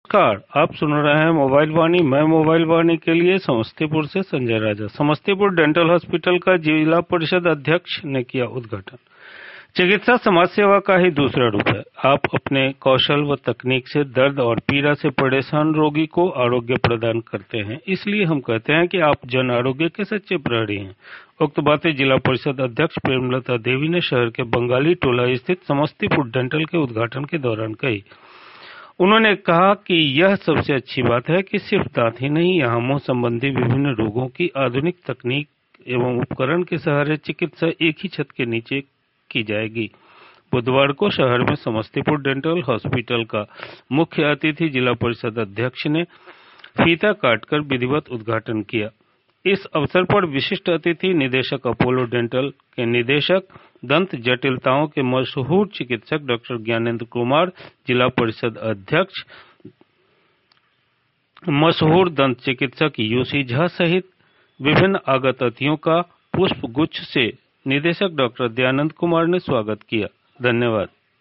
नमस्कार, आप सुन रहे हैं मोबाइल वाणी। मैं मोबाइल वाणी के लिए समस्तीपुर से संजय राजा। समस्तीपुर डेंटल हॉस्पिटल का जिला परिषद अध्यक्ष ने किया उद्घाटन। चिकित्सा समाज सेवा का ही दूसरा रूप है। आप अपने कौशल व तकनीक से दर्द और पीड़ा से परेशान रोगी को आरोग्य प्रदान करते हैं। इसलिए हम कहते हैं कि आप जन आरोग्य के सच्चे प्रहरी हैं। उक्त बातें जिला परिषद अध्यक्ष प्रेमलता देवी ने शहर के बंगाली टोला स्थित समस्तीपुर डेंटल के उद्घाटन के दौरान कही। उन्होंने कहा कि यह सबसे अच्छी बात है कि सिर्फ दांत ही नहीं, यहाँ मुंह संबंधी विभिन्न रोगों की आधुनिक तकनीक एवं उपकरण के सहारे चिकित्सा एक ही छत के नीचे की जाएगी। बुधवार को शहर में समस्तीपुर डेंटल हॉस्पिटल का मुख्य अतिथि जिला परिषद अध्यक्ष ने फीता काटकर विधिवत उद्घाटन किया। इस अवसर पर विशिष्ट अतिथि निदेशक अपोलो डेंटल के निदेशक, दंत जटिलताओं के मशहूर चिकित्सक डॉक्टर ज्ञानेंद्र कुमार, जिला परिषद अध्यक्ष, मशहूर दंत चिकित्सक यूसी झा सहित विभिन्न आगत अतिथियों का पुष्प गुच्छ से निदेशक डॉक्टर दयानंद कुमार ने स्वागत किया। धन्यवाद।